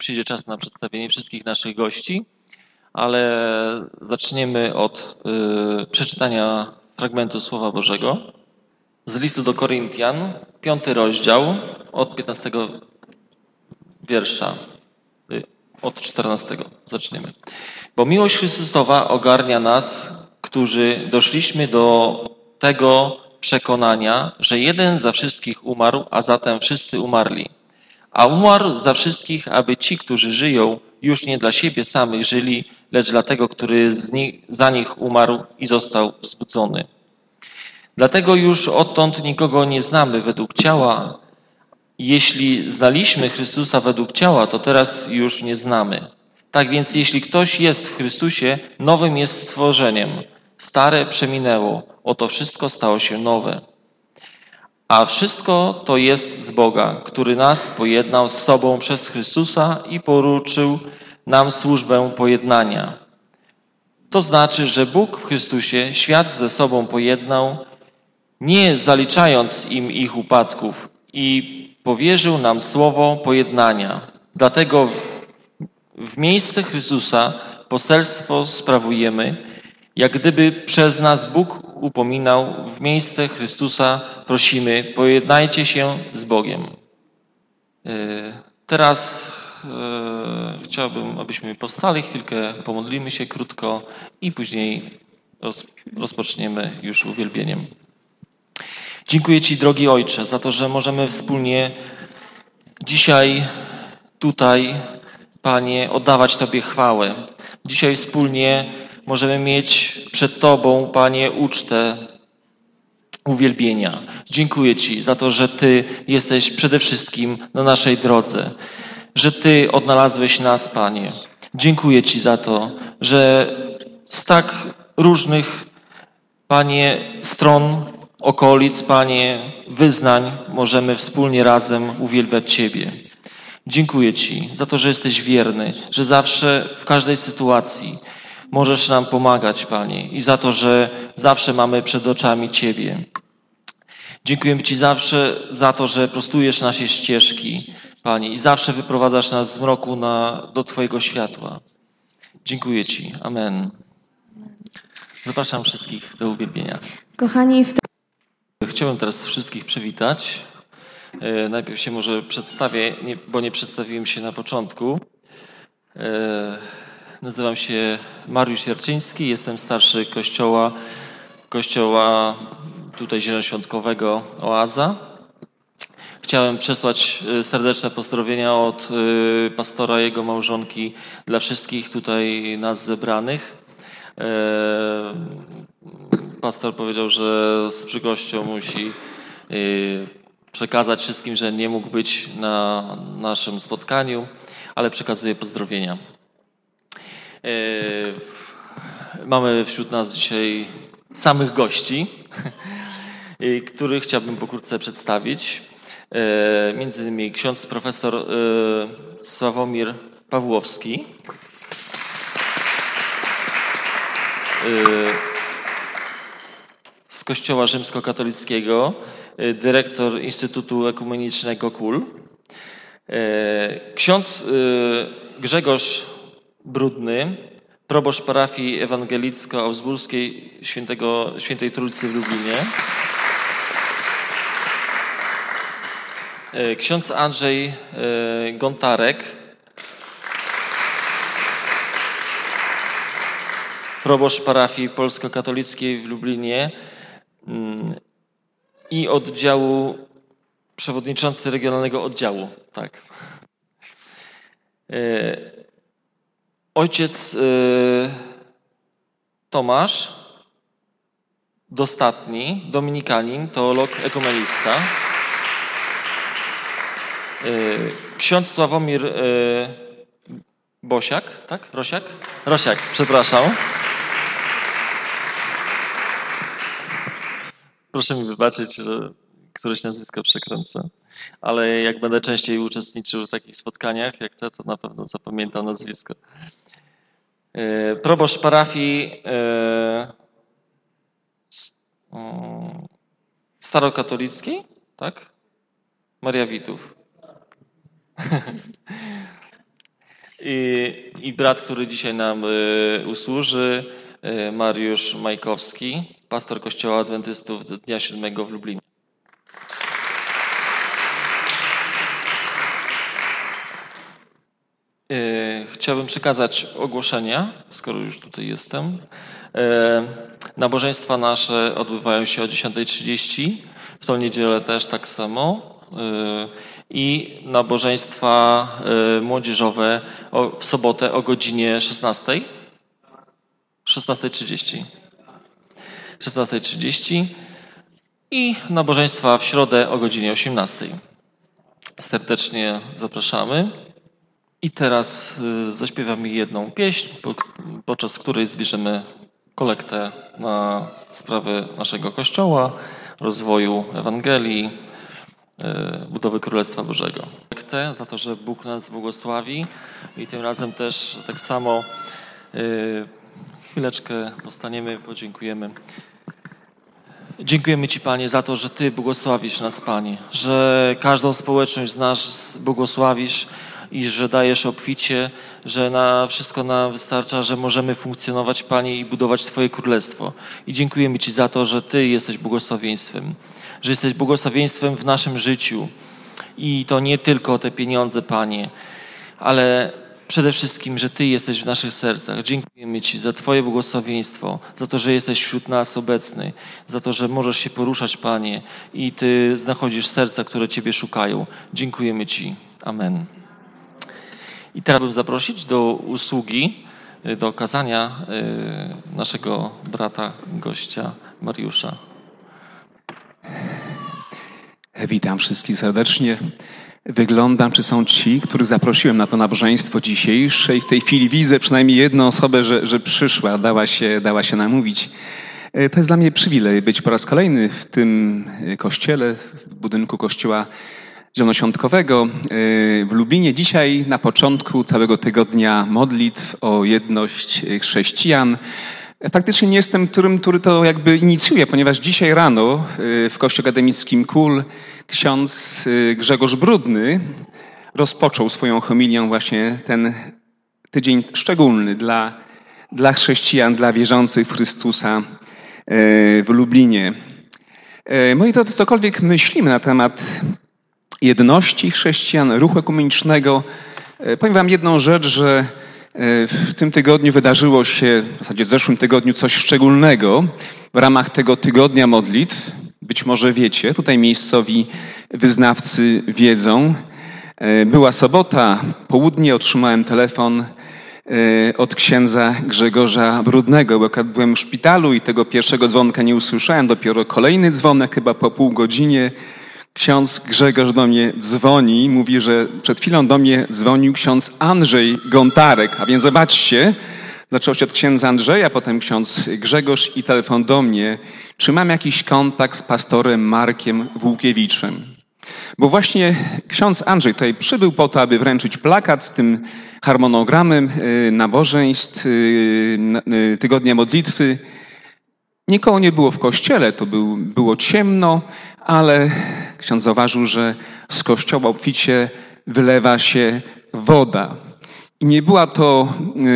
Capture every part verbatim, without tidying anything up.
przyjdzie czas na przedstawienie wszystkich naszych gości, ale zaczniemy od y, przeczytania fragmentu Słowa Bożego z listu do Koryntian, piąty rozdział, od piętnastego wiersza, y, od czternastego zaczniemy. Bo miłość Chrystusowa ogarnia nas, którzy doszliśmy do tego przekonania, że jeden za wszystkich umarł, a zatem wszyscy umarli. A umarł za wszystkich, aby ci, którzy żyją, już nie dla siebie samych żyli, lecz dla tego, który z nich, za nich umarł i został wzbudzony. Dlatego już odtąd nikogo nie znamy według ciała. Jeśli znaliśmy Chrystusa według ciała, to teraz już nie znamy. Tak więc jeśli ktoś jest w Chrystusie, nowym jest stworzeniem. Stare przeminęło, oto wszystko stało się nowe. A wszystko to jest z Boga, który nas pojednał z sobą przez Chrystusa i poruczył nam służbę pojednania. To znaczy, że Bóg w Chrystusie świat ze sobą pojednał, nie zaliczając im ich upadków, i powierzył nam słowo pojednania. Dlatego w miejsce Chrystusa poselstwo sprawujemy, jak gdyby przez nas Bóg upominał, w miejsce Chrystusa prosimy, pojednajcie się z Bogiem. Teraz chciałbym, abyśmy powstali chwilkę, pomodlimy się krótko i później rozpoczniemy już uwielbieniem. Dziękuję Ci, drogi Ojcze, za to, że możemy wspólnie dzisiaj tutaj, Panie, oddawać Tobie chwałę. Dzisiaj wspólnie możemy mieć przed Tobą, Panie, ucztę uwielbienia. Dziękuję Ci za to, że Ty jesteś przede wszystkim na naszej drodze, że Ty odnalazłeś nas, Panie. Dziękuję Ci za to, że z tak różnych, Panie, stron, okolic, Panie, wyznań możemy wspólnie razem uwielbiać Ciebie. Dziękuję Ci za to, że jesteś wierny, że zawsze w każdej sytuacji możesz nam pomagać, Panie, i za to, że zawsze mamy przed oczami Ciebie. Dziękujemy Ci zawsze za to, że prostujesz nasze ścieżki, Panie, i zawsze wyprowadzasz nas z mroku na, do Twojego światła. Dziękuję Ci. Amen. Zapraszam wszystkich do uwielbienia. Kochani, w Chciałbym teraz wszystkich przywitać. Najpierw się może przedstawię, bo nie przedstawiłem się na początku. Nazywam się Mariusz Jarczyński, jestem starszy kościoła, kościoła tutaj zielonoświątkowego Oaza. Chciałem przesłać serdeczne pozdrowienia od pastora i jego małżonki dla wszystkich tutaj nas zebranych. Pastor powiedział, że z przykrością musi przekazać wszystkim, że nie mógł być na naszym spotkaniu, ale przekazuje pozdrowienia. Mamy wśród nas dzisiaj samych gości, których chciałbym pokrótce przedstawić. Między innymi ksiądz profesor Sławomir Pawłowski, z Kościoła Rzymskokatolickiego, dyrektor Instytutu Ekumenicznego K U L. Ksiądz Grzegorz Brudny, proboszcz parafii ewangelicko-augsburskiej Świętego, Świętej Trójcy w Lublinie. Ksiądz Andrzej Gontarek, proboszcz parafii polsko-katolickiej w Lublinie i oddziału, przewodniczący regionalnego oddziału. Tak. Ojciec Tomasz Dostatni, dominikanin, teolog, ekumenista. Ksiądz Sławomir Bosiak, tak? Rosiak? Rosiak, przepraszam. Proszę mi wybaczyć, że któreś nazwisko przekręcę, ale jak będę częściej uczestniczył w takich spotkaniach jak te, to na pewno zapamiętam nazwisko. Proboszcz parafii starokatolickiej, tak? Maria Witów. I, i brat, który dzisiaj nam y, usłuży, y, Mariusz Majkowski, pastor Kościoła Adwentystów Dnia Siódmego w Lublinie. Y, chciałbym przekazać ogłoszenia, skoro już tutaj jestem. Y, nabożeństwa nasze odbywają się o dziesiątej trzydzieści, w tą niedzielę też tak samo. Y, I nabożeństwa y, młodzieżowe o, w sobotę o godzinie szesnastej. szesnasta trzydzieści. szesnasta trzydzieści i nabożeństwa w środę o godzinie osiemnastej. Serdecznie zapraszamy. I teraz y, zaśpiewamy jedną pieśń, po, podczas której zbierzemy kolektę na sprawę naszego Kościoła, rozwoju Ewangelii, y, budowy Królestwa Bożego. Kolektę za to, że Bóg nas błogosławi i tym razem też tak samo y, chwileczkę powstaniemy, podziękujemy. Dziękujemy Ci, Panie, za to, że Ty błogosławisz nas, Panie, że każdą społeczność z nas błogosławisz i że dajesz obficie, że na wszystko nam wystarcza, że możemy funkcjonować, Panie, i budować Twoje królestwo. I dziękujemy Ci za to, że Ty jesteś błogosławieństwem, że jesteś błogosławieństwem w naszym życiu. I to nie tylko te pieniądze, Panie, ale przede wszystkim, że Ty jesteś w naszych sercach. Dziękujemy Ci za Twoje błogosławieństwo, za to, że jesteś wśród nas obecny, za to, że możesz się poruszać, Panie, i Ty znachodzisz serca, które Ciebie szukają. Dziękujemy Ci. Amen. I teraz bym zaprosić do usługi, do kazania naszego brata, gościa Mariusza. Witam wszystkich serdecznie. Wyglądam, czy są ci, których zaprosiłem na to nabożeństwo dzisiejsze i w tej chwili widzę przynajmniej jedną osobę, że, że przyszła, dała się, dała się namówić. To jest dla mnie przywilej być po raz kolejny w tym kościele, w budynku kościoła zielonoświątkowego w Lublinie. Dzisiaj na początku całego tygodnia modlitw o jedność chrześcijan. Faktycznie nie jestem tym, który to jakby inicjuje, ponieważ dzisiaj rano w Kościele Akademickim Kul ksiądz Grzegorz Brudny rozpoczął swoją homilią właśnie ten tydzień szczególny dla, dla chrześcijan, dla wierzących w Chrystusa w Lublinie. Moi drodzy, cokolwiek myślimy na temat jedności chrześcijan, ruchu ekumenicznego, powiem wam jedną rzecz, że w tym tygodniu wydarzyło się, w zasadzie w zeszłym tygodniu, coś szczególnego w ramach tego tygodnia modlitw. Być może wiecie, tutaj miejscowi wyznawcy wiedzą. Była sobota, południe, otrzymałem telefon od księdza Grzegorza Brudnego. Byłem w szpitalu i tego pierwszego dzwonka nie usłyszałem, dopiero kolejny dzwonek, chyba po pół godzinie. Ksiądz Grzegorz do mnie dzwoni, mówi, że przed chwilą do mnie dzwonił ksiądz Andrzej Gontarek. A więc zobaczcie, zaczęło się od księdza Andrzeja, potem ksiądz Grzegorz i telefon do mnie. Czy mam jakiś kontakt z pastorem Markiem Włókiewiczem? Bo właśnie ksiądz Andrzej tutaj przybył po to, aby wręczyć plakat z tym harmonogramem nabożeństw, tygodnia modlitwy. Nikogo nie było w kościele, to był, było ciemno, ale ksiądz zauważył, że z kościoła obficie wylewa się woda. I nie była to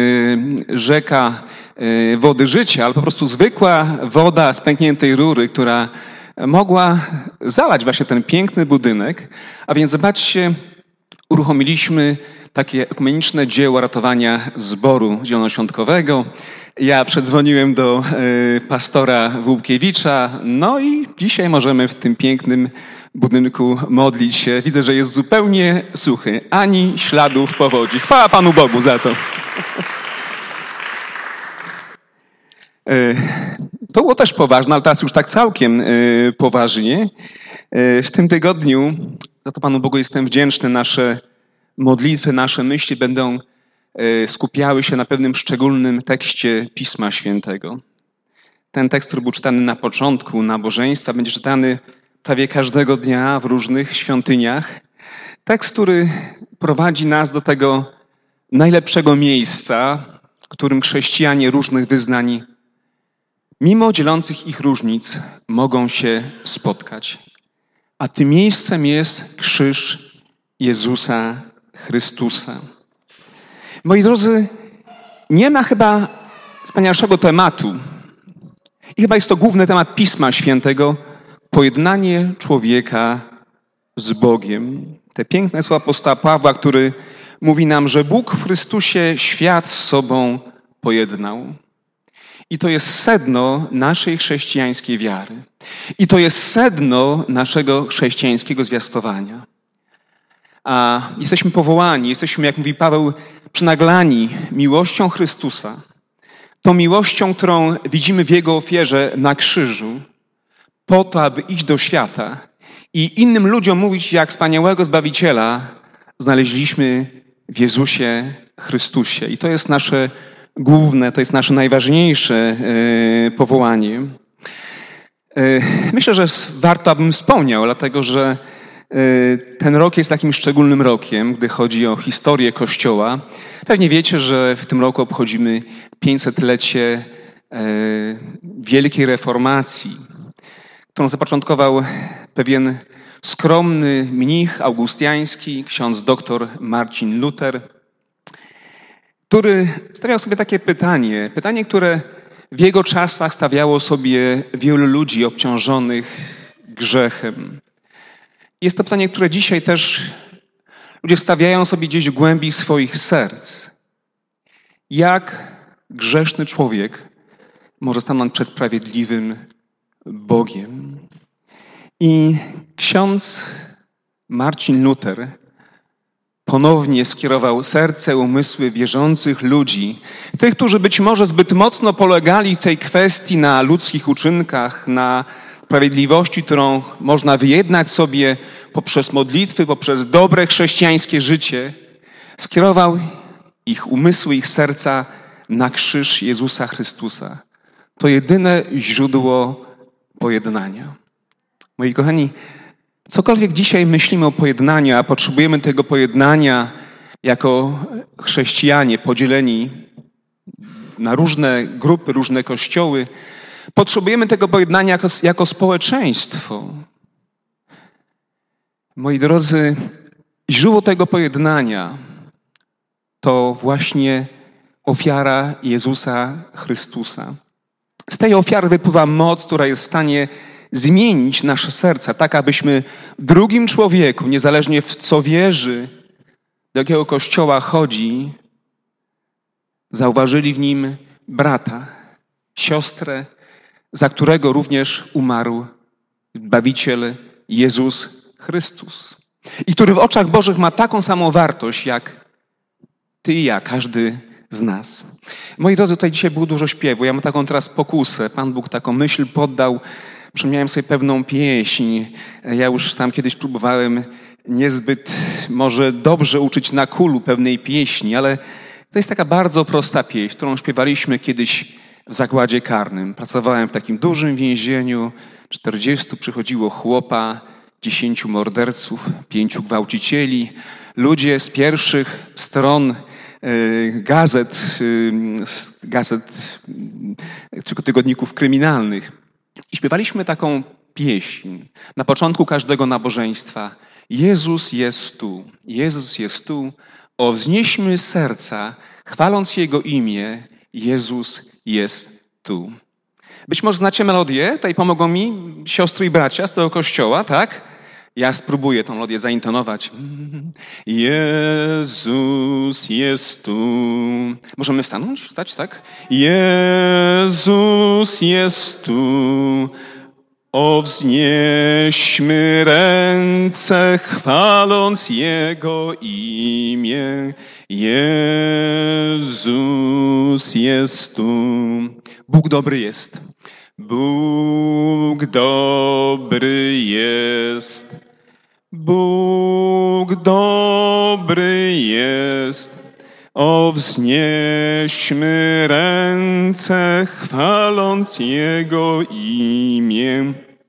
y, rzeka y, wody życia, ale po prostu zwykła woda z pękniętej rury, która mogła zalać właśnie ten piękny budynek. A więc zobaczcie, uruchomiliśmy takie ekumeniczne dzieło ratowania zboru zielonoświątkowego. Ja przedzwoniłem do y, pastora Włókiewicza, no i dzisiaj możemy w tym pięknym budynku modlić się. Widzę, że jest zupełnie suchy, ani śladów powodzi. Chwała Panu Bogu za to. y, to było też poważne, ale teraz już tak całkiem y, poważnie. Y, w tym tygodniu, za to Panu Bogu jestem wdzięczny, nasze modlitwy, nasze myśli będą skupiały się na pewnym szczególnym tekście Pisma Świętego. Ten tekst, który był czytany na początku nabożeństwa, będzie czytany prawie każdego dnia w różnych świątyniach. Tekst, który prowadzi nas do tego najlepszego miejsca, w którym chrześcijanie różnych wyznań, mimo dzielących ich różnic, mogą się spotkać. A tym miejscem jest krzyż Jezusa Chrystusa. Moi drodzy, nie ma chyba wspanialszego tematu i chyba jest to główny temat Pisma Świętego, pojednanie człowieka z Bogiem. Te piękne słowa apostoła Pawła, który mówi nam, że Bóg w Chrystusie świat z sobą pojednał. I to jest sedno naszej chrześcijańskiej wiary. I to jest sedno naszego chrześcijańskiego zwiastowania. A jesteśmy powołani, jesteśmy, jak mówi Paweł, przynaglani miłością Chrystusa. Tą miłością, którą widzimy w Jego ofierze na krzyżu, po to, aby iść do świata i innym ludziom mówić, jak wspaniałego Zbawiciela znaleźliśmy w Jezusie Chrystusie. I to jest nasze główne, to jest nasze najważniejsze powołanie. Myślę, że warto, abym wspomniał, dlatego że ten rok jest takim szczególnym rokiem, gdy chodzi o historię Kościoła. Pewnie wiecie, że w tym roku obchodzimy pięćsetlecie Wielkiej Reformacji, którą zapoczątkował pewien skromny mnich augustiański, ksiądz doktor Marcin Luther, który stawiał sobie takie pytanie, pytanie, które w jego czasach stawiało sobie wielu ludzi obciążonych grzechem. Jest to pytanie, które dzisiaj też ludzie stawiają sobie gdzieś w głębi swoich serc. Jak grzeszny człowiek może stanąć przed sprawiedliwym Bogiem? I ksiądz Marcin Luther ponownie skierował serce, umysły wierzących ludzi, tych, którzy być może zbyt mocno polegali w tej kwestii na ludzkich uczynkach, na sprawiedliwości, którą można wyjednać sobie poprzez modlitwy, poprzez dobre chrześcijańskie życie, skierował ich umysły, ich serca na krzyż Jezusa Chrystusa. To jedyne źródło pojednania. Moi kochani, cokolwiek dzisiaj myślimy o pojednaniu, a potrzebujemy tego pojednania jako chrześcijanie podzieleni na różne grupy, różne kościoły, potrzebujemy tego pojednania jako, jako społeczeństwo. Moi drodzy, źródło tego pojednania to właśnie ofiara Jezusa Chrystusa. Z tej ofiary wypływa moc, która jest w stanie zmienić nasze serca, tak abyśmy w drugim człowieku, niezależnie w co wierzy, do jakiego kościoła chodzi, zauważyli w nim brata, siostrę, za którego również umarł Zbawiciel Jezus Chrystus. I który w oczach Bożych ma taką samą wartość, jak ty i ja, każdy z nas. Moi drodzy, tutaj dzisiaj było dużo śpiewu. Ja mam taką teraz pokusę. Pan Bóg taką myśl poddał. Przypomniałem sobie pewną pieśń. Ja już tam kiedyś próbowałem niezbyt może dobrze uczyć na kulu pewnej pieśni, ale to jest taka bardzo prosta pieśń, którą śpiewaliśmy kiedyś w zakładzie karnym. Pracowałem w takim dużym więzieniu. czterdziestu przychodziło chłopa, dziesięciu morderców, pięciu gwałcicieli. Ludzie z pierwszych stron gazet, gazet czy tygodników kryminalnych. I śpiewaliśmy taką pieśń na początku każdego nabożeństwa. Jezus jest tu, Jezus jest tu. O, wznieśmy serca, chwaląc Jego imię. Jezus jest tu. Być może znacie melodię, tutaj pomogą mi siostry i bracia z tego kościoła, tak? Ja spróbuję tą melodię zaintonować. Jezus jest tu. Możemy stanąć, wstać, tak? Jezus jest tu. O, wznieśmy ręce, chwaląc Jego imię. Jezus jest tu. Bóg dobry jest. Bóg dobry jest. Bóg dobry jest. O, wznieśmy ręce, chwaląc Jego imię.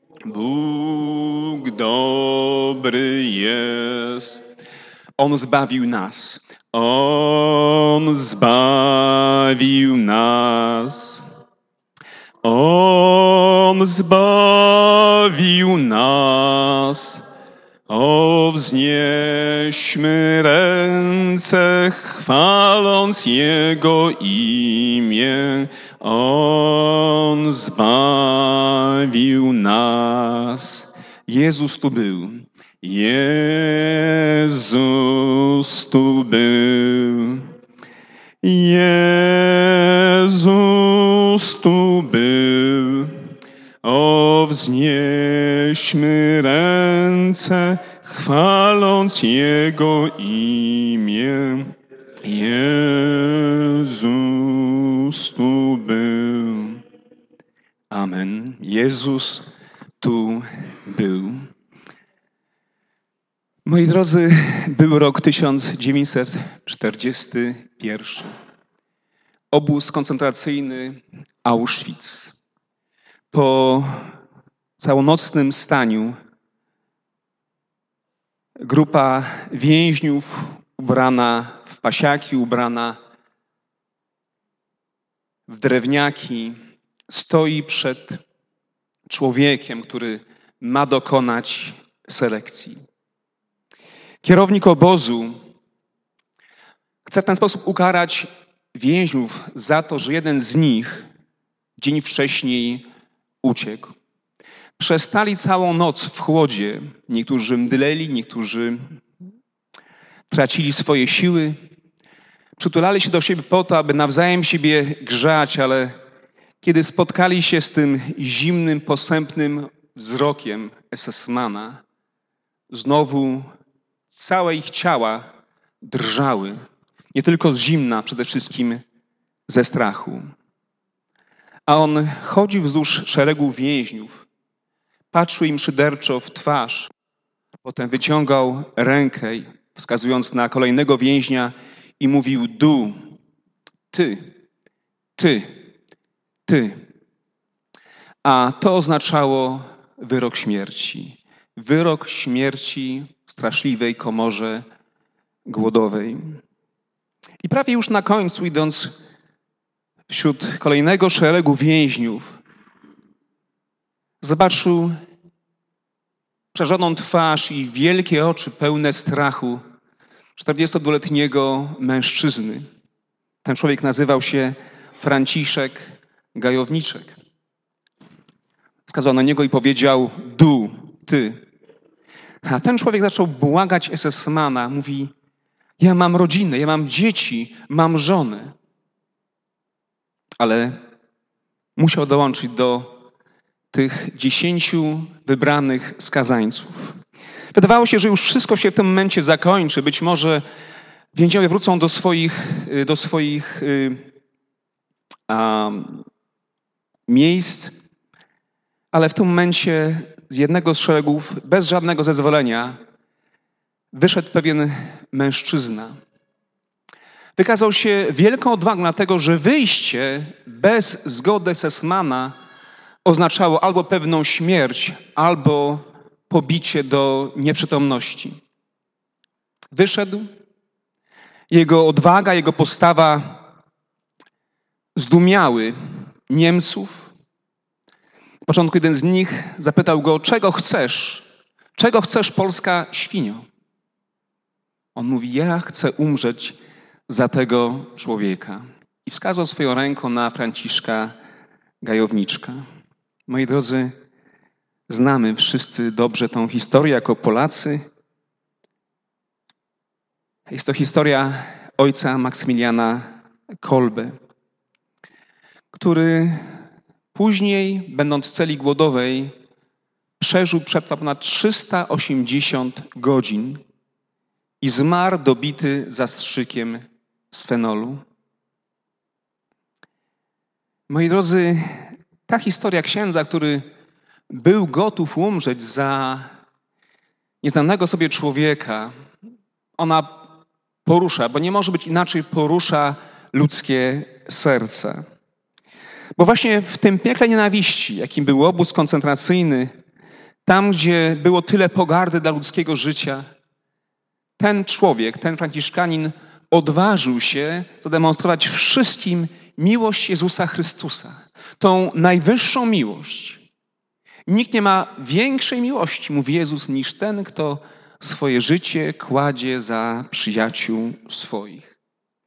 Bóg dobry jest. On zbawił nas. On zbawił nas. On zbawił nas. O, wznieśmy ręce, chwaląc Jego imię, On zbawił nas. Jezus tu był. Jezus tu był. Jezus tu był. O, wznieśmy ręce, chwaląc Jego imię. Jezus tu był. Amen. Jezus tu był. Moi drodzy, był rok tysiąc dziewięćset czterdziesty pierwszy. Obóz koncentracyjny Auschwitz. Po całonocnym staniu grupa więźniów ubrana w pasiaki, ubrana w drewniaki, stoi przed człowiekiem, który ma dokonać selekcji. Kierownik obozu chce w ten sposób ukarać więźniów za to, że jeden z nich dzień wcześniej uciekł. Przestali całą noc w chłodzie. Niektórzy mdleli, niektórzy tracili swoje siły. Przytulali się do siebie po to, aby nawzajem siebie grzać, ale kiedy spotkali się z tym zimnym, posępnym wzrokiem esesmana, znowu całe ich ciała drżały. Nie tylko z zimna, przede wszystkim ze strachu. A on chodził wzdłuż szeregu więźniów, patrzył im szyderczo w twarz, potem wyciągał rękę, wskazując na kolejnego więźnia i mówił: du, ty, ty, ty. A to oznaczało wyrok śmierci. Wyrok śmierci w straszliwej komorze głodowej. I prawie już na końcu, idąc wśród kolejnego szeregu więźniów, zobaczył przerażoną twarz i wielkie oczy pełne strachu czterdziestodwuletniego mężczyzny. Ten człowiek nazywał się Franciszek Gajowniczek. Wskazał na niego i powiedział: du, ty. A ten człowiek zaczął błagać esesmana. Mówi: ja mam rodzinę, ja mam dzieci, mam żonę. Ale musiał dołączyć do tych dziesięciu wybranych skazańców. Wydawało się, że już wszystko się w tym momencie zakończy. Być może więźniowie wrócą do swoich, do swoich um, miejsc, ale w tym momencie z jednego z szeregów, bez żadnego zezwolenia, wyszedł pewien mężczyzna. Wykazał się wielką odwagą, dlatego że wyjście bez zgody esesmana oznaczało albo pewną śmierć, albo pobicie do nieprzytomności. Wyszedł. Jego odwaga, jego postawa zdumiały Niemców. W początku jeden z nich zapytał go: czego chcesz? Czego chcesz, polska świnio? On mówi: ja chcę umrzeć za tego człowieka. I wskazał swoją ręką na Franciszka Gajowniczka. Moi drodzy, znamy wszyscy dobrze tą historię jako Polacy. Jest to historia ojca Maksymiliana Kolbe, który później, będąc w celi głodowej, przeżył, przetrwał ponad trzysta osiemdziesiąt godzin i zmarł dobity zastrzykiem z fenolu. Moi drodzy, ta historia księdza, który był gotów umrzeć za nieznanego sobie człowieka, ona porusza, bo nie może być inaczej, porusza ludzkie serce. Bo właśnie w tym piekle nienawiści, jakim był obóz koncentracyjny, tam, gdzie było tyle pogardy dla ludzkiego życia, ten człowiek, ten Franciszkanin odważył się zademonstrować wszystkim miłość Jezusa Chrystusa. Tą najwyższą miłość. Nikt nie ma większej miłości, mówi Jezus, niż ten, kto swoje życie kładzie za przyjaciół swoich.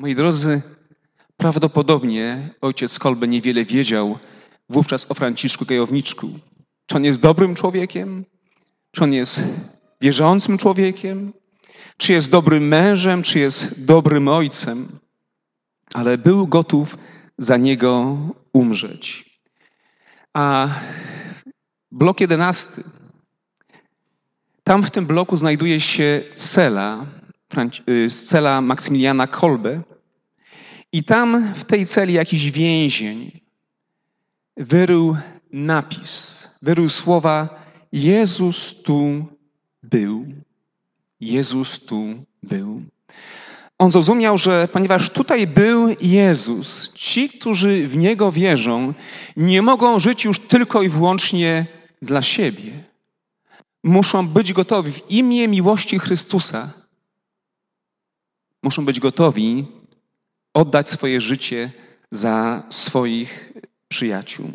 Moi drodzy, prawdopodobnie ojciec Kolbe niewiele wiedział wówczas o Franciszku Gajowniczku. Czy on jest dobrym człowiekiem? Czy on jest wierzącym człowiekiem? Czy jest dobrym mężem? Czy jest dobrym ojcem? Ale był gotów za niego umrzeć. A blok jedenasty. Tam w tym bloku znajduje się cela, cela Maksymiliana Kolbe. I tam w tej celi jakiś więzień wyrył napis, wyrył słowa: Jezus tu był. Jezus tu był. On zrozumiał, że ponieważ tutaj był Jezus, ci, którzy w Niego wierzą, nie mogą żyć już tylko i wyłącznie dla siebie. Muszą być gotowi w imię miłości Chrystusa. Muszą być gotowi oddać swoje życie za swoich przyjaciół.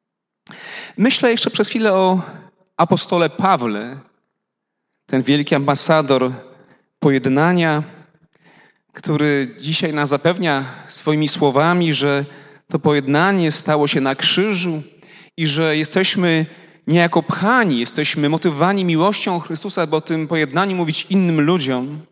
Myślę jeszcze przez chwilę o apostole Pawle, ten wielki ambasador pojednania, który dzisiaj nas zapewnia swoimi słowami, że to pojednanie stało się na krzyżu i że jesteśmy niejako pchani, jesteśmy motywowani miłością Chrystusa, by o tym pojednaniu mówić innym ludziom.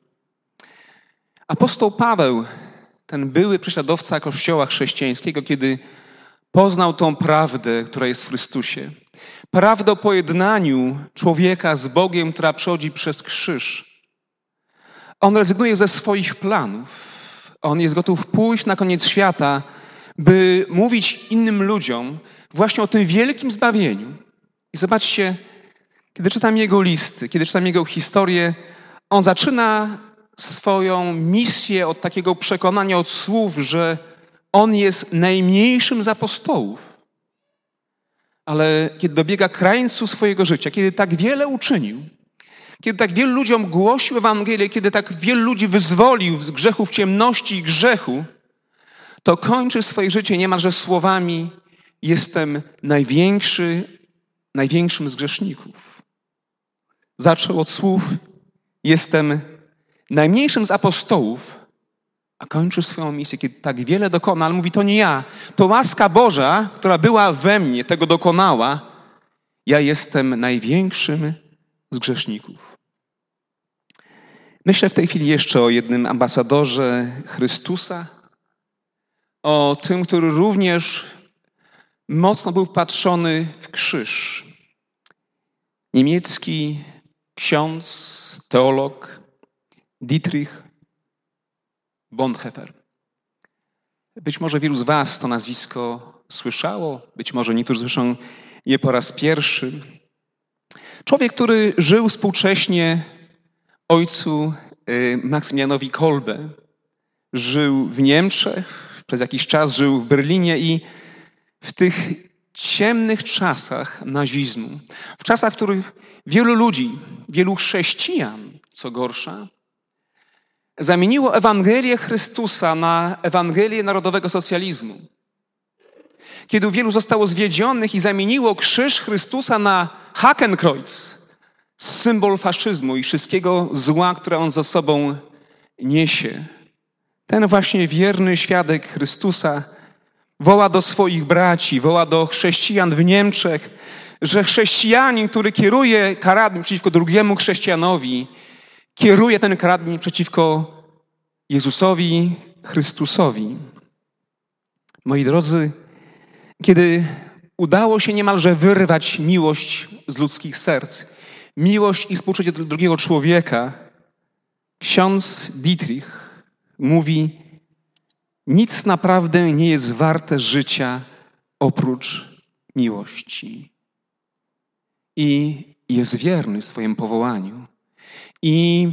Apostoł Paweł, ten były prześladowca Kościoła chrześcijańskiego, kiedy poznał tą prawdę, która jest w Chrystusie, prawdę o pojednaniu człowieka z Bogiem, która przechodzi przez krzyż, on rezygnuje ze swoich planów. On jest gotów pójść na koniec świata, by mówić innym ludziom właśnie o tym wielkim zbawieniu. I zobaczcie, kiedy czytam jego listy, kiedy czytam jego historię, on zaczyna swoją misję od takiego przekonania, od słów, że on jest najmniejszym z apostołów. Ale kiedy dobiega krańcu swojego życia, kiedy tak wiele uczynił, kiedy tak wielu ludziom głosił Ewangelię, kiedy tak wielu ludzi wyzwolił z grzechów ciemności i grzechu, to kończy swoje życie niemalże słowami: jestem największy, największym z grzeszników. Zaczął od słów: jestem najmniejszym z apostołów, a kończy swoją misję, kiedy tak wiele dokona, ale mówi: to nie ja, to łaska Boża, która była we mnie, tego dokonała. Ja jestem największym z grzeszników. Myślę w tej chwili jeszcze o jednym ambasadorze Chrystusa, o tym, który również mocno był wpatrzony w krzyż. Niemiecki ksiądz, teolog Dietrich Bonhoeffer. Być może wielu z was to nazwisko słyszało, być może niektórzy słyszą je po raz pierwszy. Człowiek, który żył współcześnie ojcu Maksymilianowi Kolbe. Żył w Niemczech, przez jakiś czas żył w Berlinie i w tych ciemnych czasach nazizmu, w czasach, w których wielu ludzi, wielu chrześcijan, co gorsza, zamieniło Ewangelię Chrystusa na Ewangelię narodowego socjalizmu. Kiedy wielu zostało zwiedzionych i zamieniło krzyż Chrystusa na Hakenkreuz, symbol faszyzmu i wszystkiego zła, które on ze sobą niesie. Ten właśnie wierny świadek Chrystusa woła do swoich braci, woła do chrześcijan w Niemczech, że chrześcijanin, który kieruje karabin przeciwko drugiemu chrześcijanowi, kieruje ten karabin przeciwko Jezusowi Chrystusowi. Moi drodzy, kiedy udało się niemalże wyrwać miłość z ludzkich serc, miłość i współczucie do drugiego człowieka, ksiądz Dietrich mówi: nic naprawdę nie jest warte życia oprócz miłości. I jest wierny w swoim powołaniu. I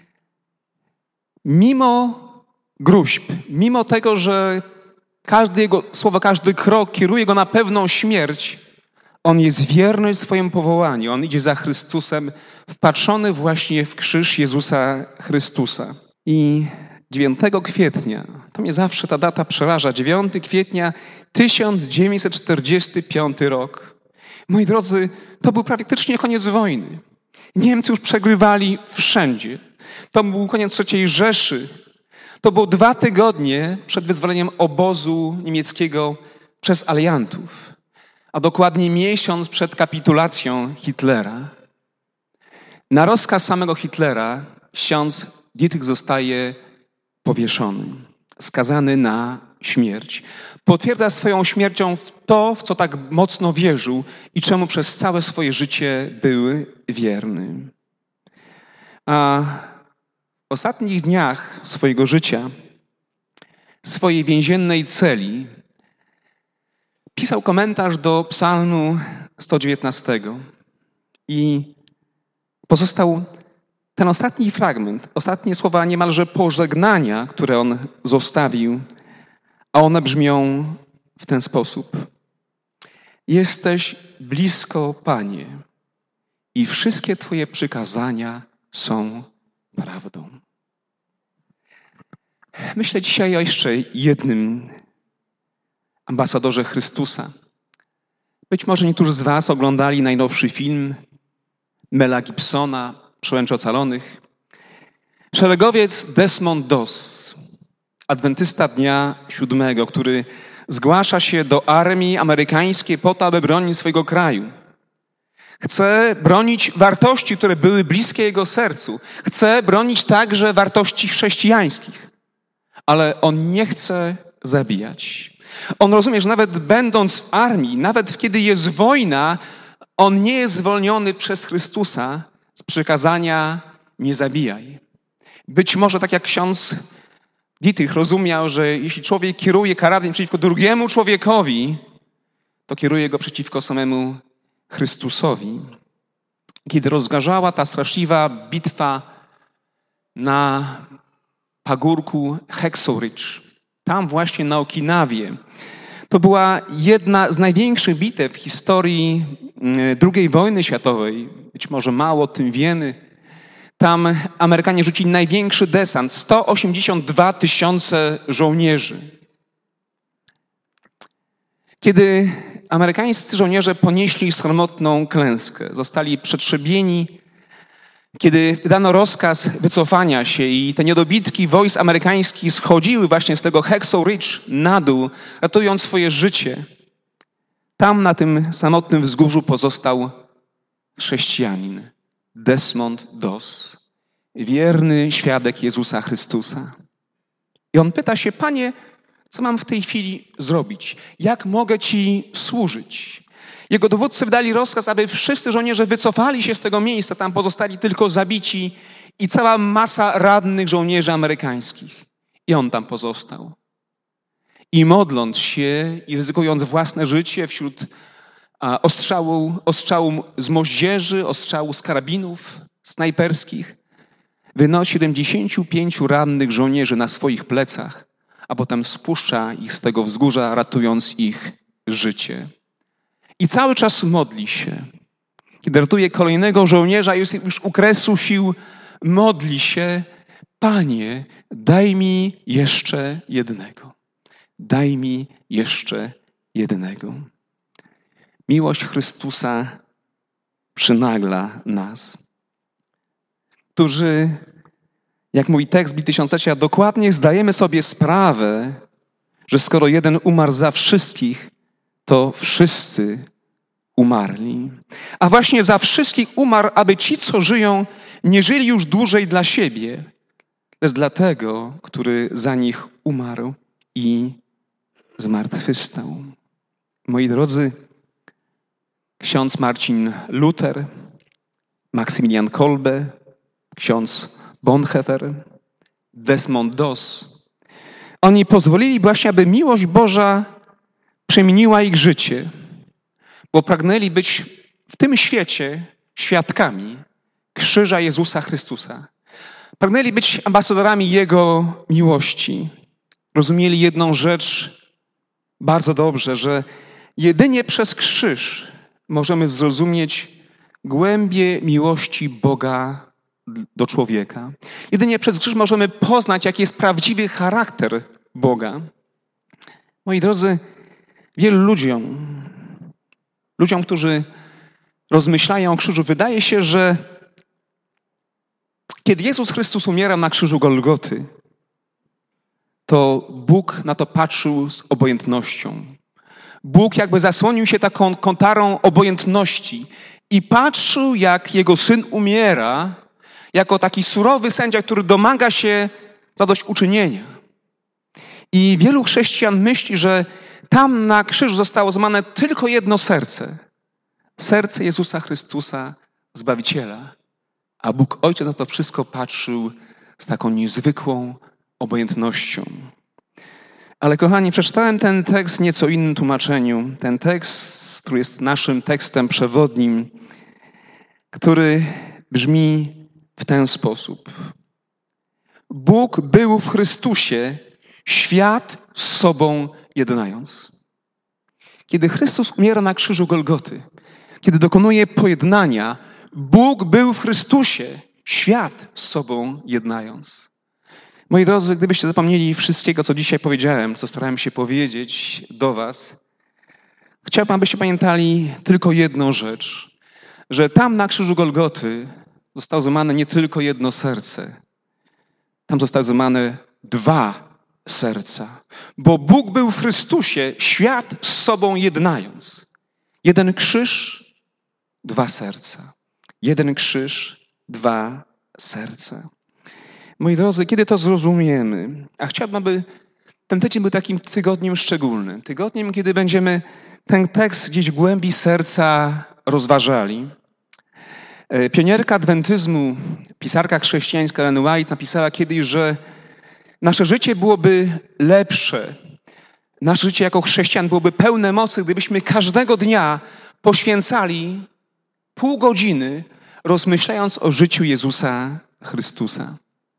mimo gróźb, mimo tego, że każde jego słowo, każdy krok kieruje go na pewną śmierć, on jest wierny w swoim powołaniu. On idzie za Chrystusem, wpatrzony właśnie w krzyż Jezusa Chrystusa. I dziewiątego kwietnia, to mnie zawsze ta data przeraża, dziewiątego kwietnia tysiąc dziewięćset czterdziesty piąty rok. Moi drodzy, to był praktycznie koniec wojny. Niemcy już przegrywali wszędzie. To był koniec trzeciej Rzeszy. To było dwa tygodnie przed wyzwoleniem obozu niemieckiego przez aliantów, a dokładnie miesiąc przed kapitulacją Hitlera. Na rozkaz samego Hitlera ksiądz Dietrich zostaje powieszony, skazany na śmierć. Potwierdza swoją śmiercią w to, w co tak mocno wierzył i czemu przez całe swoje życie był wierny. A w ostatnich dniach swojego życia, w swojej więziennej celi, pisał komentarz do psalmu sto dziewiętnastego i pozostał ten ostatni fragment, ostatnie słowa niemalże pożegnania, które on zostawił, a one brzmią w ten sposób. Jesteś blisko, Panie, i wszystkie Twoje przykazania są prawdą. Myślę dzisiaj o jeszcze jednym ambasadorze Chrystusa. Być może niektórzy z Was oglądali najnowszy film Mela Gibsona, Przełęcz Ocalonych. Szeregowiec Desmond Doss, adwentysta dnia siódmego, który zgłasza się do armii amerykańskiej po to, aby bronić swojego kraju. Chce bronić wartości, które były bliskie jego sercu. Chce bronić także wartości chrześcijańskich. Ale on nie chce zabijać. On rozumie, że nawet będąc w armii, nawet kiedy jest wojna, on nie jest zwolniony przez Chrystusa z przykazania nie zabijaj. Być może tak jak ksiądz Dietrich rozumiał, że jeśli człowiek kieruje karabin przeciwko drugiemu człowiekowi, to kieruje go przeciwko samemu Chrystusowi. Kiedy rozgorzała ta straszliwa bitwa na pagórku Hacksaw Ridge, tam właśnie na Okinawie, to była jedna z największych bitew w historii drugiej wojny światowej. Być może mało o tym wiemy. Tam Amerykanie rzucili największy desant, sto osiemdziesiąt dwa tysiące żołnierzy. Kiedy amerykańscy żołnierze ponieśli sromotną klęskę, zostali przetrzebieni, kiedy wydano rozkaz wycofania się i te niedobitki wojsk amerykańskich schodziły właśnie z tego Hacksaw Ridge na dół, ratując swoje życie, tam na tym samotnym wzgórzu pozostał chrześcijanin Desmond Doss, wierny świadek Jezusa Chrystusa. I on pyta się: Panie, co mam w tej chwili zrobić? Jak mogę Ci służyć? Jego dowódcy wydali rozkaz, aby wszyscy żołnierze wycofali się z tego miejsca. Tam pozostali tylko zabici i cała masa rannych żołnierzy amerykańskich. I on tam pozostał. I modląc się i ryzykując własne życie wśród ostrzału, ostrzału z moździerzy, ostrzału z karabinów snajperskich, wynosi siedemdziesięciu pięciu rannych żołnierzy na swoich plecach, a potem spuszcza ich z tego wzgórza, ratując ich życie. I cały czas modli się. Kiedy ratuje kolejnego żołnierza, już, już u kresu sił, modli się: Panie, daj mi jeszcze jednego. Daj mi jeszcze jednego. Miłość Chrystusa przynagla nas, którzy, jak mówi tekst Bit Tysiąclecia, dokładnie zdajemy sobie sprawę, że skoro jeden umarł za wszystkich, to wszyscy umarli. A właśnie za wszystkich umarł, aby ci, co żyją, nie żyli już dłużej dla siebie, lecz dla tego, który za nich umarł i zmartwychwstał. Moi drodzy, ksiądz Marcin Luther, Maksymilian Kolbe, ksiądz Bonhoeffer, Desmond Doss, oni pozwolili właśnie, aby miłość Boża przemieniła ich życie, bo pragnęli być w tym świecie świadkami krzyża Jezusa Chrystusa. Pragnęli być ambasadorami Jego miłości. Rozumieli jedną rzecz bardzo dobrze, że jedynie przez krzyż możemy zrozumieć głębię miłości Boga do człowieka. Jedynie przez krzyż możemy poznać, jaki jest prawdziwy charakter Boga. Moi drodzy, wielu ludziom, ludziom, którzy rozmyślają o krzyżu, wydaje się, że kiedy Jezus Chrystus umierał na krzyżu Golgoty, to Bóg na to patrzył z obojętnością. Bóg jakby zasłonił się taką kontarą obojętności i patrzył, jak jego syn umiera, jako taki surowy sędzia, który domaga się zadośćuczynienia. I wielu chrześcijan myśli, że tam na krzyżu zostało złamane tylko jedno serce. Serce Jezusa Chrystusa, Zbawiciela. A Bóg Ojciec na to wszystko patrzył z taką niezwykłą obojętnością. Ale kochani, przeczytałem ten tekst w nieco innym tłumaczeniu. Ten tekst, który jest naszym tekstem przewodnim, który brzmi w ten sposób. Bóg był w Chrystusie, świat z sobą jednając. Kiedy Chrystus umiera na krzyżu Golgoty, kiedy dokonuje pojednania, Bóg był w Chrystusie, świat z sobą jednając. Moi drodzy, gdybyście zapomnieli wszystkiego, co dzisiaj powiedziałem, co starałem się powiedzieć do was, chciałbym, abyście pamiętali tylko jedną rzecz, że tam na krzyżu Golgoty zostało złamane nie tylko jedno serce. Tam zostały złamane dwa serca. Bo Bóg był w Chrystusie, świat z sobą jednając. Jeden krzyż, dwa serca. Jeden krzyż, dwa serca. Moi drodzy, kiedy to zrozumiemy? A chciałbym, aby ten tydzień był takim tygodniem szczególnym. Tygodniem, kiedy będziemy ten tekst gdzieś w głębi serca rozważali. Pionierka adwentyzmu, pisarka chrześcijańska Ellen White napisała kiedyś, że nasze życie byłoby lepsze, nasze życie jako chrześcijan byłoby pełne mocy, gdybyśmy każdego dnia poświęcali pół godziny, rozmyślając o życiu Jezusa Chrystusa.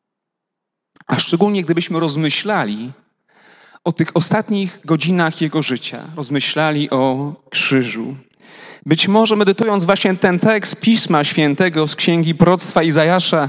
A szczególnie gdybyśmy rozmyślali o tych ostatnich godzinach Jego życia, rozmyślali o krzyżu. Być może medytując właśnie ten tekst Pisma Świętego z Księgi Proroctwa Izajasza,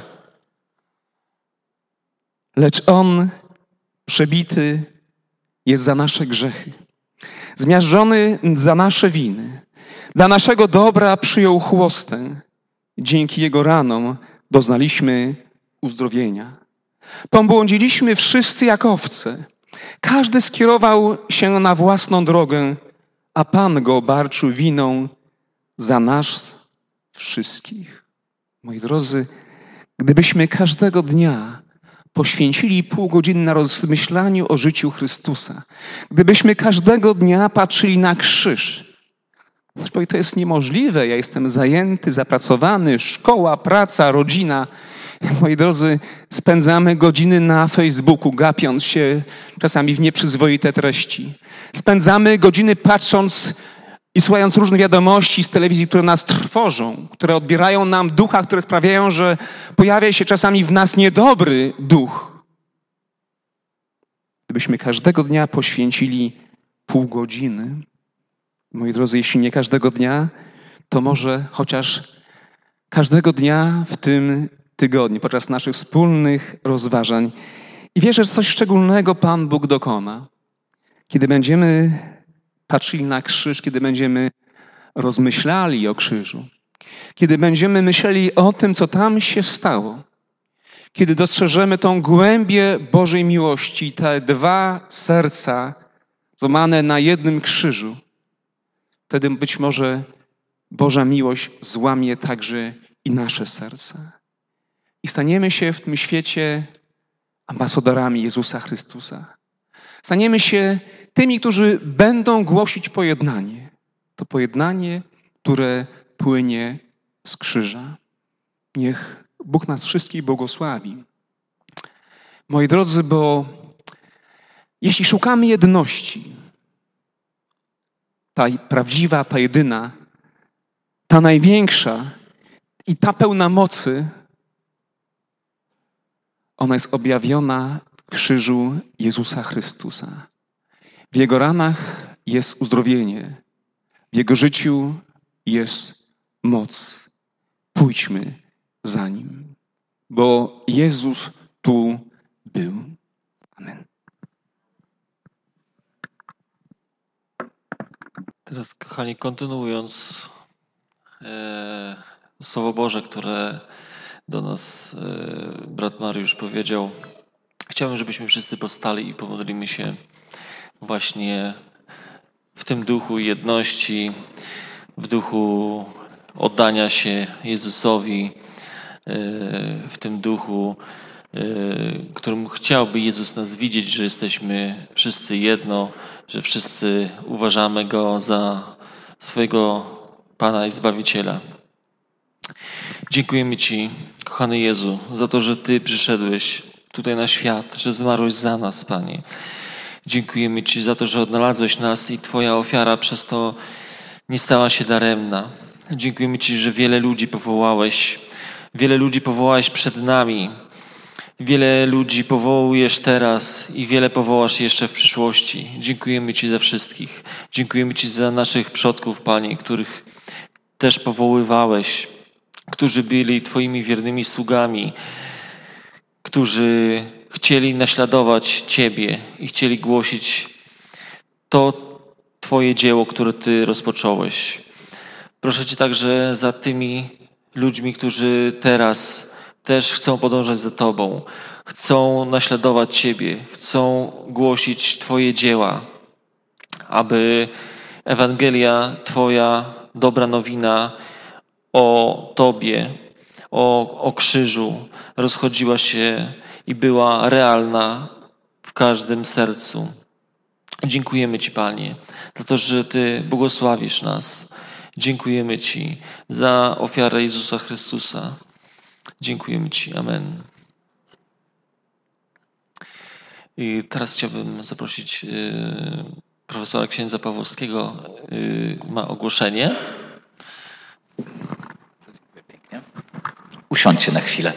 lecz On przebity jest za nasze grzechy, zmiażdżony za nasze winy. Dla naszego dobra przyjął chłostę. Dzięki Jego ranom doznaliśmy uzdrowienia. Pobłądziliśmy wszyscy jak owce. Każdy skierował się na własną drogę, a Pan Go obarczył winą za nas wszystkich. Moi drodzy, gdybyśmy każdego dnia poświęcili pół godziny na rozmyślaniu o życiu Chrystusa, gdybyśmy każdego dnia patrzyli na krzyż, ktoś powie, to jest niemożliwe, ja jestem zajęty, zapracowany, szkoła, praca, rodzina. Moi drodzy, spędzamy godziny na Facebooku, gapiąc się czasami w nieprzyzwoite treści. Spędzamy godziny patrząc i słuchając różnych wiadomości z telewizji, które nas trwożą, które odbierają nam ducha, które sprawiają, że pojawia się czasami w nas niedobry duch. Gdybyśmy każdego dnia poświęcili pół godziny, moi drodzy, jeśli nie każdego dnia, to może chociaż każdego dnia w tym tygodniu, podczas naszych wspólnych rozważań. I wierzę, że coś szczególnego Pan Bóg dokona. Kiedy będziemy patrzyli na krzyż, kiedy będziemy rozmyślali o krzyżu, kiedy będziemy myśleli o tym, co tam się stało, kiedy dostrzeżemy tą głębię Bożej miłości, te dwa serca złamane na jednym krzyżu, wtedy być może Boża miłość złamie także i nasze serca. I staniemy się w tym świecie ambasadorami Jezusa Chrystusa. Staniemy się tymi, którzy będą głosić pojednanie. To pojednanie, które płynie z krzyża. Niech Bóg nas wszystkich błogosławi. Moi drodzy, bo jeśli szukamy jedności, ta prawdziwa, ta jedyna, ta największa i ta pełna mocy, ona jest objawiona w krzyżu Jezusa Chrystusa. W Jego ranach jest uzdrowienie. W Jego życiu jest moc. Pójdźmy za Nim, bo Jezus tu był. Amen. Teraz, kochani, kontynuując e, Słowo Boże, które do nas e, brat Mariusz powiedział, Chciałbym, żebyśmy wszyscy powstali i pomodlimy się właśnie w tym duchu jedności, w duchu oddania się Jezusowi, w tym duchu, którym chciałby Jezus nas widzieć, że jesteśmy wszyscy jedno, że wszyscy uważamy Go za swojego Pana i Zbawiciela. Dziękujemy Ci, kochany Jezu, za to, że Ty przyszedłeś tutaj na świat, że zmarłeś za nas, Panie. Dziękujemy Ci za to, że odnalazłeś nas i Twoja ofiara przez to nie stała się daremna. Dziękujemy Ci, że wiele ludzi powołałeś, wiele ludzi powołałeś przed nami, wiele ludzi powołujesz teraz i wiele powołasz jeszcze w przyszłości. Dziękujemy Ci za wszystkich. Dziękujemy Ci za naszych przodków, Panie, których też powoływałeś, którzy byli Twoimi wiernymi sługami, którzy chcieli naśladować Ciebie i chcieli głosić to Twoje dzieło, które Ty rozpocząłeś. Proszę Cię także za tymi ludźmi, którzy teraz też chcą podążać za Tobą, chcą naśladować Ciebie, chcą głosić Twoje dzieła, aby Ewangelia Twoja, dobra nowina o Tobie, o, o krzyżu rozchodziła się i była realna w każdym sercu. Dziękujemy Ci, Panie, za to, że Ty błogosławisz nas. Dziękujemy Ci za ofiarę Jezusa Chrystusa. Dziękujemy Ci. Amen. I teraz chciałbym zaprosić y, profesora księdza Pawłowskiego. Y, ma ogłoszenie. Usiądźcie na chwilę.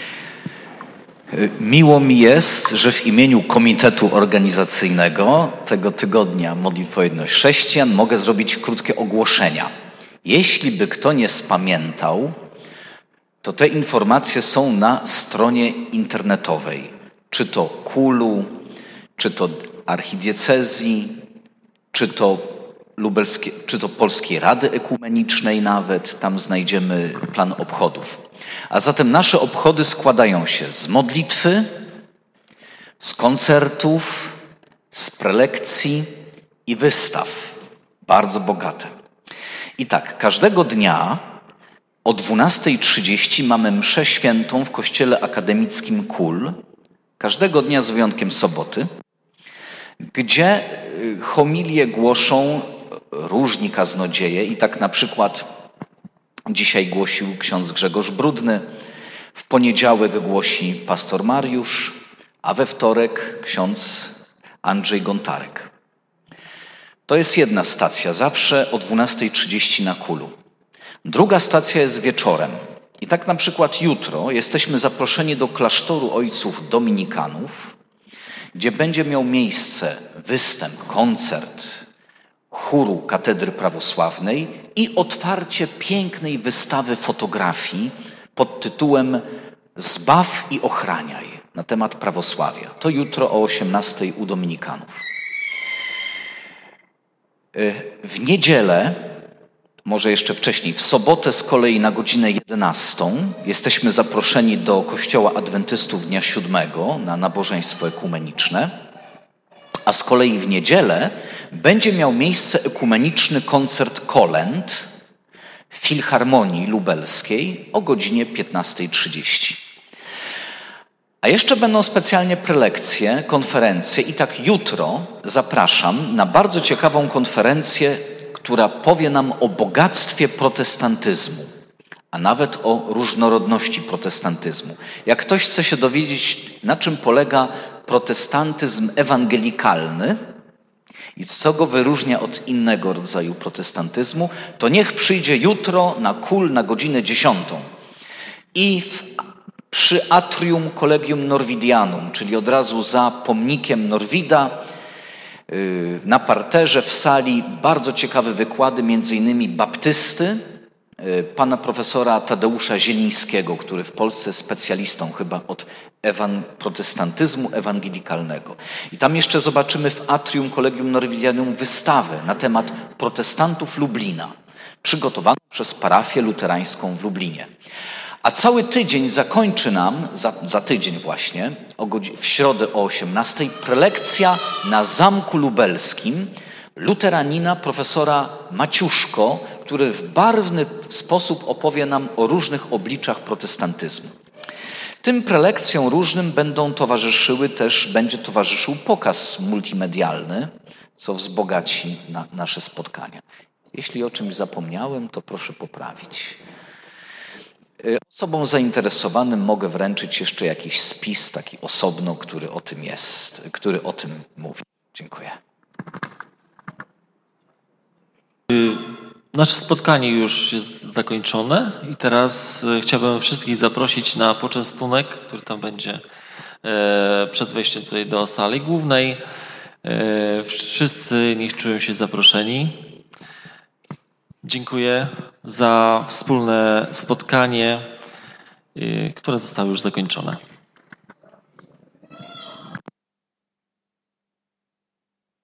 Miło mi jest, że w imieniu Komitetu Organizacyjnego tego tygodnia Modlitwa o Jedność Chrześcijan mogę zrobić krótkie ogłoszenia. Jeśli by kto nie spamiętał, to te informacje są na stronie internetowej. Czy to Kulu, czy to archidiecezji, czy to lubelskie, czy to Polskiej Rady Ekumenicznej nawet. Tam znajdziemy plan obchodów. A zatem nasze obchody składają się z modlitwy, z koncertów, z prelekcji i wystaw. Bardzo bogate. I tak, każdego dnia o dwunastej trzydzieści mamy mszę świętą w Kościele Akademickim Kul. Każdego dnia z wyjątkiem soboty, gdzie homilie głoszą różni kaznodzieje. I tak na przykład dzisiaj głosił ksiądz Grzegorz Brudny, w poniedziałek głosi pastor Mariusz, a we wtorek ksiądz Andrzej Gontarek. To jest jedna stacja, zawsze o dwunastej trzydzieści na Kulu. Druga stacja jest wieczorem. I tak na przykład jutro jesteśmy zaproszeni do klasztoru ojców dominikanów, gdzie będzie miał miejsce występ, koncert chóru Katedry Prawosławnej i otwarcie pięknej wystawy fotografii pod tytułem Zbaw i ochraniaj na temat prawosławia. To jutro o osiemnastej u dominikanów. W niedzielę, może jeszcze wcześniej, w sobotę z kolei na godzinę jedenastą jesteśmy zaproszeni do Kościoła Adwentystów Dnia Siódmego na nabożeństwo ekumeniczne, a z kolei w niedzielę będzie miał miejsce ekumeniczny koncert kolęd w Filharmonii Lubelskiej o godzinie piętnastej trzydzieści. A jeszcze będą specjalnie prelekcje, konferencje i tak jutro zapraszam na bardzo ciekawą konferencję, która powie nam o bogactwie protestantyzmu, a nawet o różnorodności protestantyzmu. Jak ktoś chce się dowiedzieć, na czym polega protestantyzm ewangelikalny i co go wyróżnia od innego rodzaju protestantyzmu, to niech przyjdzie jutro na Kul na godzinę dziesiątą. I w, przy atrium Collegium Norvidianum, czyli od razu za pomnikiem Norwida, na parterze w sali bardzo ciekawe wykłady, między innymi baptysty, pana profesora Tadeusza Zielińskiego, który w Polsce jest specjalistą chyba od ewan- protestantyzmu ewangelikalnego. I tam jeszcze zobaczymy w atrium Collegium Norvidianum wystawę na temat protestantów Lublina, przygotowaną przez parafię luterańską w Lublinie. A cały tydzień zakończy nam, za, za tydzień właśnie, o godzi- w środę o osiemnastej, prelekcja na Zamku Lubelskim luteranina profesora Maciuszko, który w barwny sposób opowie nam o różnych obliczach protestantyzmu. Tym prelekcjom różnym będą towarzyszyły też, będzie towarzyszył pokaz multimedialny, co wzbogaci na, nasze spotkania. Jeśli o czymś zapomniałem, to proszę poprawić. Osobom zainteresowanym mogę wręczyć jeszcze jakiś spis taki osobno, który o tym jest, który o tym mówi. Dziękuję. Nasze spotkanie już jest zakończone i teraz chciałbym wszystkich zaprosić na poczęstunek, który tam będzie przed wejściem tutaj do sali głównej. Wszyscy niech czują się zaproszeni. Dziękuję za wspólne spotkanie, które zostało już zakończone.